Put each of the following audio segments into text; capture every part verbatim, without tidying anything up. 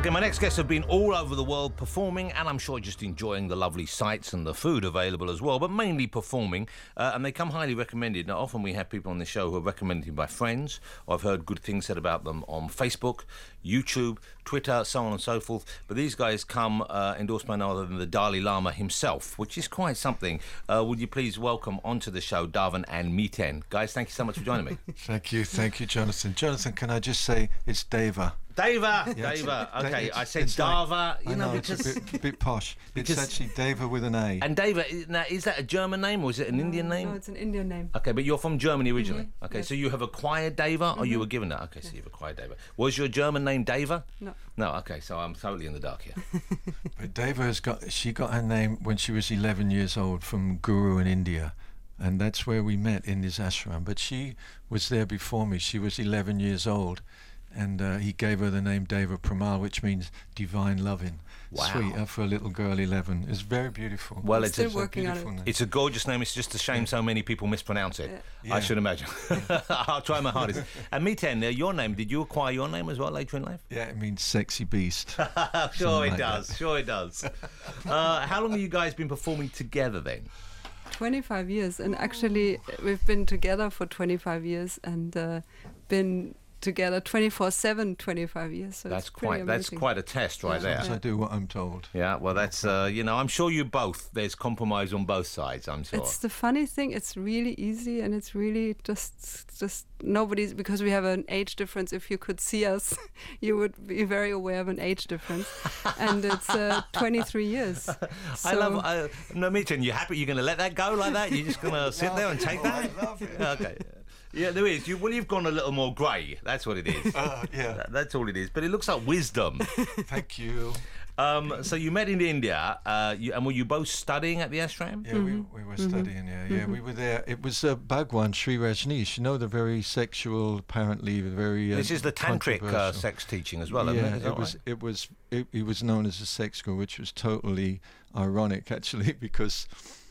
Okay, my next guests have been all over the world performing, and I'm sure just enjoying the lovely sights and the food available as well, but mainly performing, uh, and they come highly recommended. Now, often we have people on the show who are recommended by friends, or I've heard good things said about them on Facebook, YouTube, Twitter, so on and so forth, but these guys come uh, endorsed by no other than the Dalai Lama himself, which is quite something. Uh, would you please welcome onto the show Dhavan and Miten. Guys, thank you so much for joining me. Thank you, thank you, Jonathan. Jonathan, can I just say it's Deva? Deva, Yeah, Deva. it's- Okay, it's- I said it's like- Dava, you I know, know, because... it's a bit, bit posh. because- It's actually Deva with an A. And Deva, is- now, is that a German name or is it an No, Indian name? No, it's an Indian name. Okay, but you're from Germany originally. Mhm, Okay, yes. so you have acquired Deva, or you were given that? Okay, so you've acquired Deva. Was your German name Deva? No. No. Okay, so I'm totally in the dark here. But Deva has got, she got her name when she was eleven years old from Guru in India. And that's where we met, in this ashram. But she was there before me. She was eleven years old. And uh, he gave her the name Deva Pramal, which means divine loving. Wow. Sweet, uh, for a little girl, eleven. It's very beautiful. Well, I'm it's still a, working on it. beautiful name. it's a gorgeous name. It's just a shame so many people mispronounce it. Yeah. I should imagine. I'll try my hardest. And Miten, uh, your name, did you acquire your name as well later in life? Yeah, it means sexy beast. sure Something it like does, that. sure it does. Uh, how long have you guys been performing together then? twenty-five years, and actually we've been together for twenty-five years and uh, been together twenty-four seven, twenty-five years. So That's it's pretty quite that's amazing. quite a test right Yeah. there. As I do what I'm told. Yeah, well, that's, uh, you know, I'm sure you both, there's compromise on both sides, I'm sure. It's the funny thing. It's really easy, and it's really just just nobody's, because we have an age difference. If you could see us, you would be very aware of an age difference, and it's uh, twenty-three years. I So- love, I, no, Miten, you happy? You're going to let that go like that? You're just going to sit there and take that? I love it. Okay. Yeah, there is. You, well, you've gone a little more grey. That's what it is. Uh, yeah. That- That's all it is. But it looks like wisdom. Thank you. Um, so you met in India, uh, you, and were you both studying at the ashram? Yeah, we, we were studying, yeah, yeah, we were there. It was uh, Bhagwan Sri Rajneesh, you know, the very sexual, apparently very uh, This is the tantric uh, controversial. sex teaching as well, isn't Yeah, it? Is it that was, right? it was, it, he was known as a sex guru, which was totally ironic, actually, because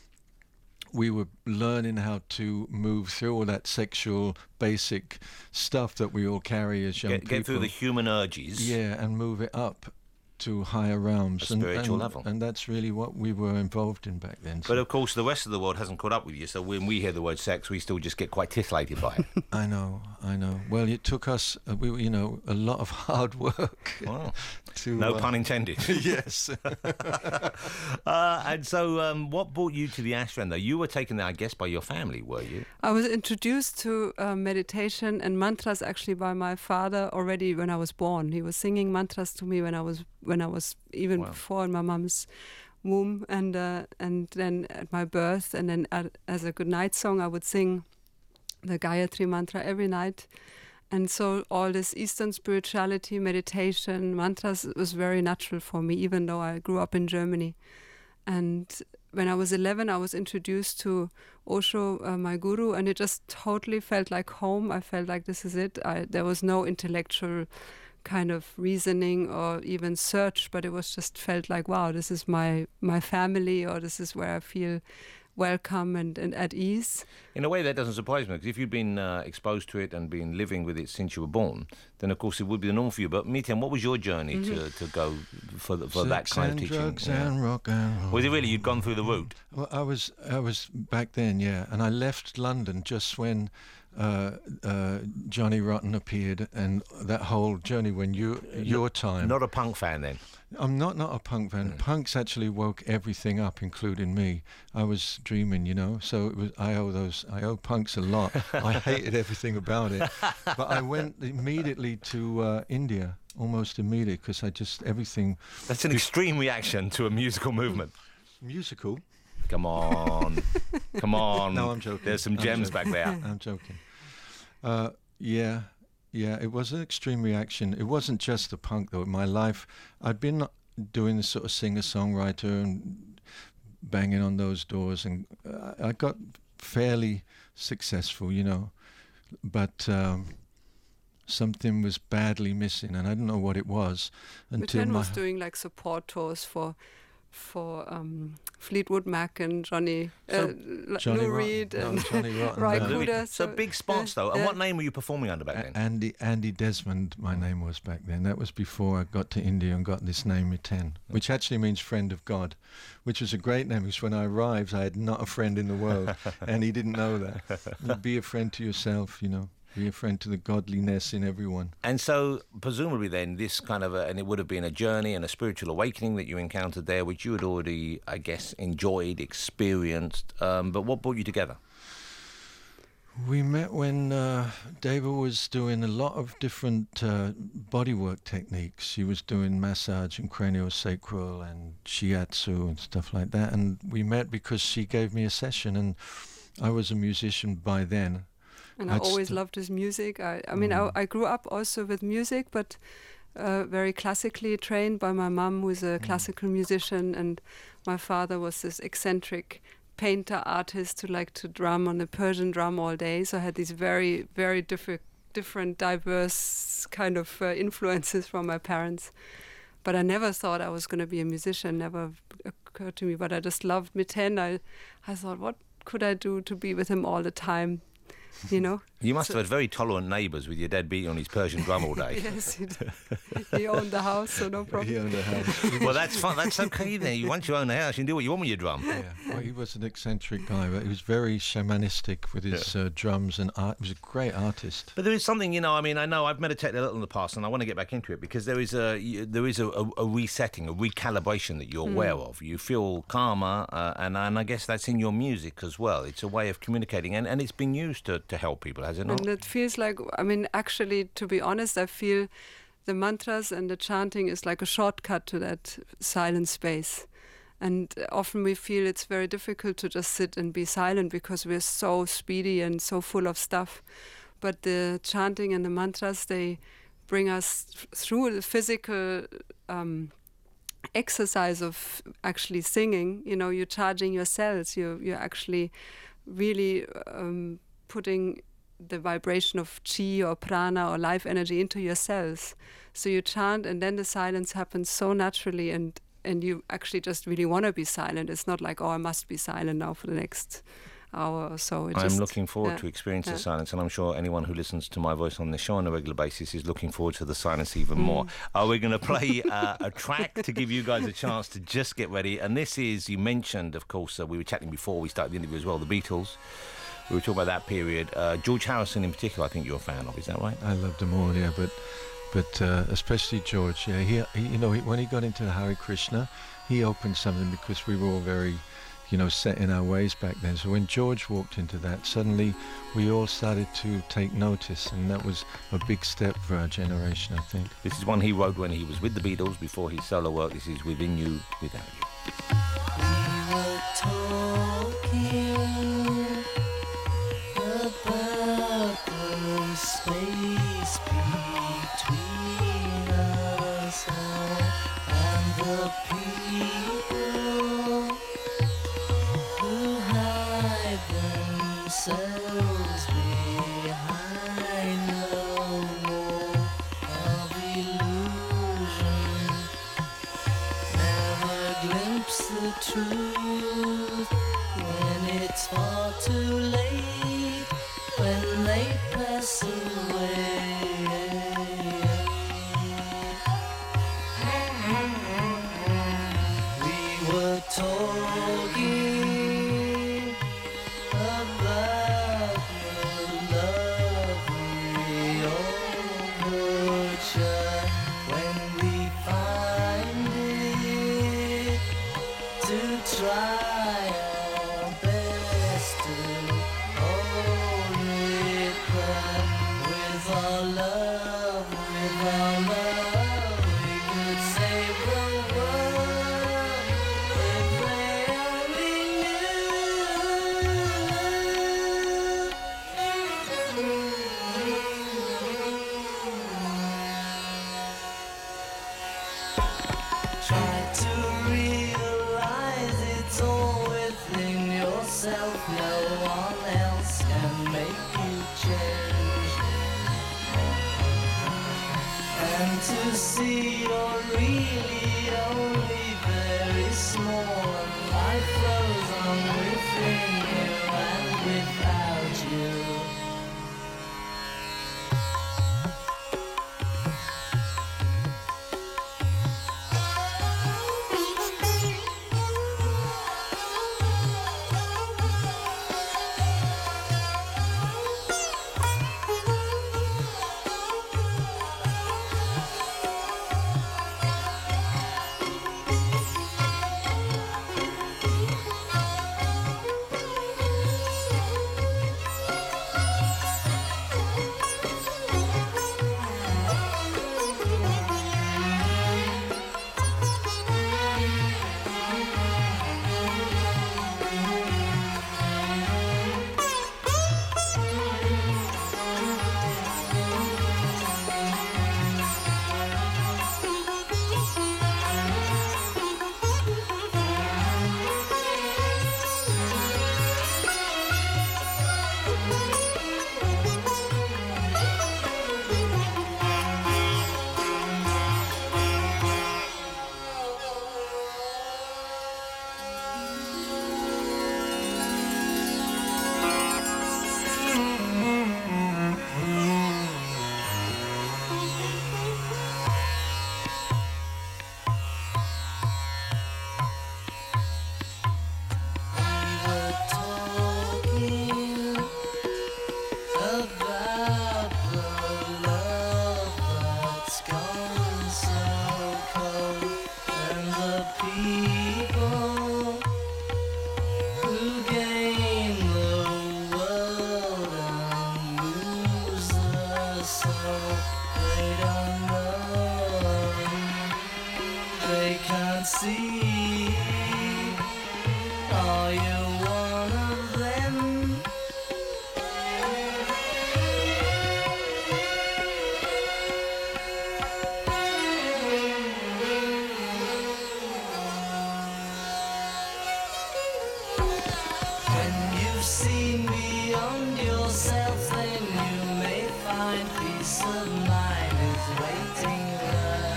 we were learning how to move through all that sexual, basic stuff that we all carry as young Get, people. get through the human urges. Yeah, and move it up to higher realms. A and- spiritual and, level. And that's really what we were involved in back then. But So of course, the rest of the world hasn't caught up with you. So when we hear the word sex, we still just get quite titillated by it. I know, I know. Well, it took us, uh, we, you know, a lot of hard work Wow. to... No uh, pun intended. Yes. Uh, and so, um, what brought you to the ashram, though? You were taken there, I guess, by your family, were you? I was introduced to uh, meditation and mantras actually by my father already when I was born. He was singing mantras to me when I was when I was even Wow. before in my mom's womb, and uh, and then at my birth, and then at, as a good night song, I would sing the Gayatri mantra every night. And so all this Eastern spirituality, meditation, mantras was very natural for me, even though I grew up in Germany. And when I was eleven, I was introduced to Osho, uh, my guru, and it just totally felt like home. I felt like this is it. I, there was no intellectual kind of reasoning or even search, but it was just felt like, wow, this is my, my family, or this is where I feel welcome and, and at ease. In a way, that doesn't surprise me, because if you've been uh, exposed to it and been living with it since you were born, then of course it would be the norm for you. But Miten, what was your journey to, to go for, the, for that Sex kind of and teaching? drugs Yeah. and rock and roll. Was it really? You'd gone through the route? Well, I was, I was back then, yeah, and I left London just when uh, uh, Johnny Rotten appeared, and that whole journey when you, your time. Not a punk fan then? I'm not not a punk fan. Mm. Punks actually woke everything up, including me. I was dreaming, you know. So it was. I owe those. I owe punks a lot. I hated everything about it, but I went immediately to uh, India, almost immediately, because I just everything That's an extreme reaction to a musical movement. musical. Come on. Come on. No, I'm joking. There's some I'm gems joking. back there. I'm joking. Uh, yeah, yeah. It was an extreme reaction. It wasn't just the punk though. In my life, I'd been doing this sort of singer-songwriter and banging on those doors, and uh, I got fairly successful, you know. But um, something was badly missing, and I didn't know what it was But until Jen my was doing like support tours for for um, Fleetwood Mac and Johnny, So uh, Johnny Lou Rotten. Reed No, and Johnny Rotten, Ry no. Cooder. So big spots, though. And yeah. what name were you performing under back A- then? Andy Andy Desmond, my name was back then. That was before I got to India and got this name Miten, which actually means friend of God, which was a great name because when I arrived, I had not a friend in the world, and he didn't know that. You be a friend to yourself, you know. Be a friend to the godliness in everyone. And so, presumably then, this kind of, a, and it would have been a journey and a spiritual awakening that you encountered there, which you had already, I guess, enjoyed, experienced. Um, but what brought you together? We met when uh, David was doing a lot of different uh, bodywork techniques. He was doing massage and craniosacral and shiatsu and stuff like that. And we met because she gave me a session, and I was a musician by then. And I I'd always st- loved his music. I, I mean, Mm. I, I grew up also with music, but uh, very classically trained by my mum, who is a classical musician, and my father was this eccentric painter artist who liked to drum on a Persian drum all day. So I had these very, very different, different, diverse kind of uh, influences from my parents. But I never thought I was going to be a musician. Never occurred to me. But I just loved Miten. I, I thought, what could I do to be with him all the time? You know. You must So- have had very tolerant neighbours with your dad beating on his Persian drum all day. Yes, he, did. He owned the house, so no problem. He owned a house. Well, that's fun. That's okay then. You once you own a house, you can do what you want with your drum. Yeah, well, he was an eccentric guy, but he was very shamanistic with his uh, drums and art. He was a great artist. But there is something, you know. I mean, I know I've meditated a little in the past, and I want to get back into it because there is a y- there is a, a, a resetting, a recalibration that you're aware of. You feel calmer, uh, and and I guess that's in your music as well. It's a way of communicating, and, and it's been used to, to help people, has it not? And it feels like, I mean, actually, to be honest, I feel the mantras and the chanting is like a shortcut to that silent space. And often we feel it's very difficult to just sit and be silent because we're so speedy and so full of stuff. But the chanting and the mantras, they bring us th- through the physical um, exercise of actually singing. You know, you're charging your cells. You're, you're actually really um, putting the vibration of chi or prana or life energy into your cells. So you chant, and then the silence happens so naturally, and and you actually just really want to be silent. It's not like, oh, I must be silent now for the next hour or so. It I'm just- looking forward yeah, to experience yeah. the silence, and I'm sure anyone who listens to my voice on this show on a regular basis is looking forward to the silence even more. Uh, we're going to play uh, a track to give you guys a chance to just get ready, and this is, you mentioned, of course, uh, we were chatting before we started the interview as well, the Beatles. We were talking about that period. Uh, George Harrison in particular, I think you're a fan of, is that right? I loved them all, yeah, but but uh, especially George. Yeah, he, he you know he, when he got into the Hare Krishna, he opened something because we were all very, you know, set in our ways back then. So when George walked into that, suddenly we all started to take notice, and that was a big step for our generation, I think. This is one he wrote when he was with the Beatles before his solo work. This is Within You, Without You. We were talking about the space between us all and the people who hide themselves behind the wall of illusion. Never glimpse the truth when it's far too late, when they pass away. We were talking about the lovely overture when we find it to try our best to hold it back with our love, with our love. We could save the world if they only Try to realize it's all within yourself. No one else can make you change. And to see you're really only very small and life flows on within you and without you. See, are you one of them? When you've seen beyond yourself, then you may find peace of mind is waiting there.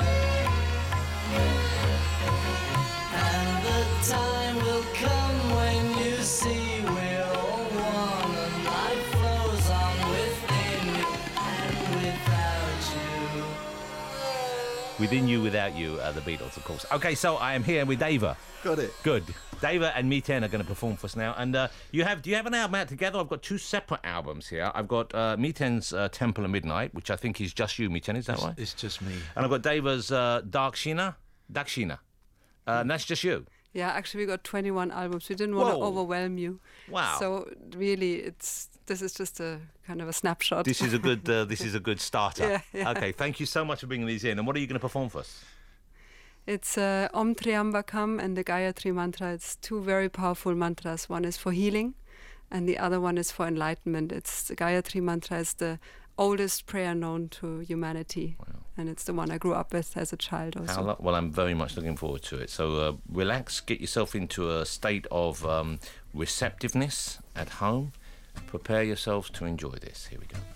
Time will come when you see we're all one and life flows on within you and without you. Within You, Without You, uh, the Beatles, of course. Okay, so I am here with Dava. Got it. Good. Dava and Miten are going to perform for us now. And uh, you have, do you have an album out together? I've got two separate albums here. I've got uh, Miten's uh, Temple of Midnight, which I think is just you, Miten, is that It's, right? it's just me. And I've got Dava's uh, Darkshina, Dakshina. Uh, and that's just you. Yeah, actually, we got twenty-one albums. We didn't want to Whoa. overwhelm you. Wow. So really, it's this is just a kind of a snapshot. This is a good. Uh, this is a good starter. Yeah, yeah. Okay, thank you so much for bringing these in. And what are you going to perform for us? It's uh, Om Triambakam and the Gayatri mantra. It's two very powerful mantras. One is for healing, and the other one is for enlightenment. It's the Gayatri mantra is the oldest prayer known to humanity. Wow. And it's the one I grew up with as a child also. How lo- well, I'm very much looking forward to it. So uh, relax, get yourself into a state of um, receptiveness at home. Prepare yourselves to enjoy this. Here we go.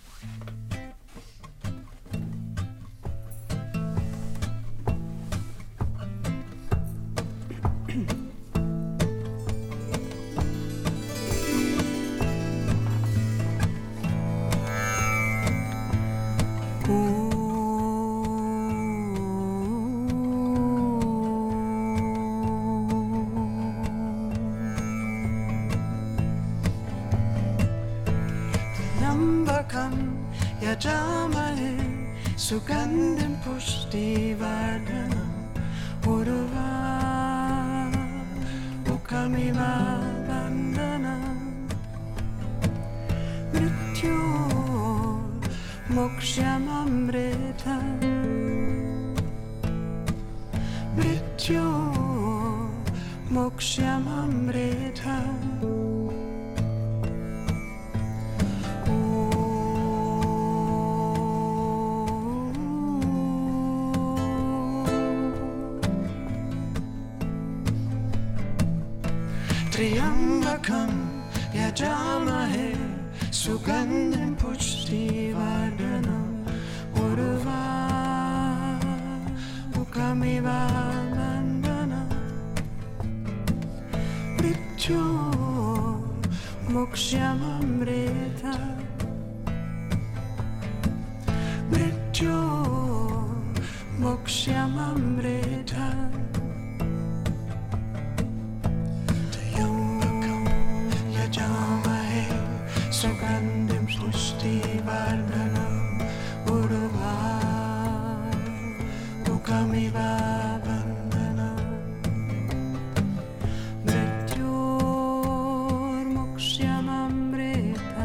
Yajamahe sugandham pushti vardhanam uruva ukamiva vandhanam mrityu moksham amrita mrityu moksham amrita. Triambakam yajamahe sugandham pushti vardhanam urva ukamiva vandhanam Mrityo Mokshamamrita Mrityo Mokshamamrita Tayambakam Yajamahe Sugandhim Pushtivardhanam Urva Mukamiva Vandhanam Mrityor Mokshamamrita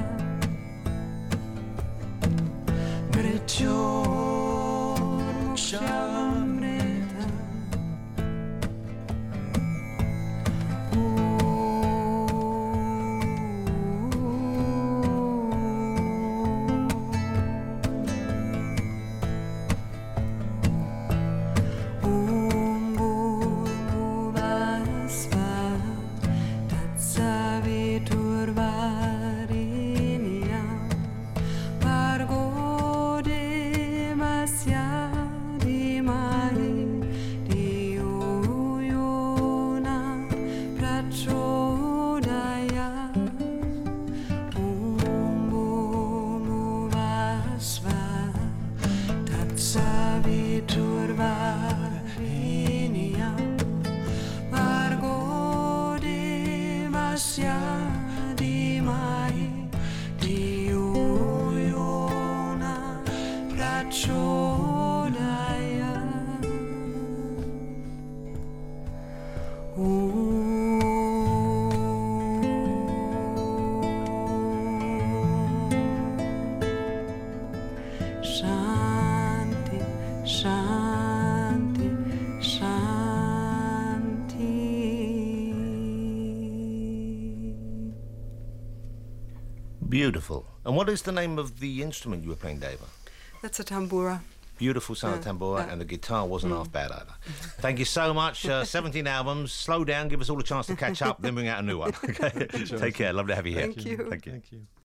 Mrityor Mokshamamrita Shanti, Shanti, Shanti. Beautiful. And what is the name of the instrument you were playing, Deva? That's a tambura. Beautiful sound of Yeah, tambura, yeah. and the guitar wasn't half bad either. Thank you so much. Uh, seventeen albums. Slow down, give us all a chance to catch up, then bring out a new one. Okay? Take care. Lovely to have you here. Thank you. Thank you. Thank you.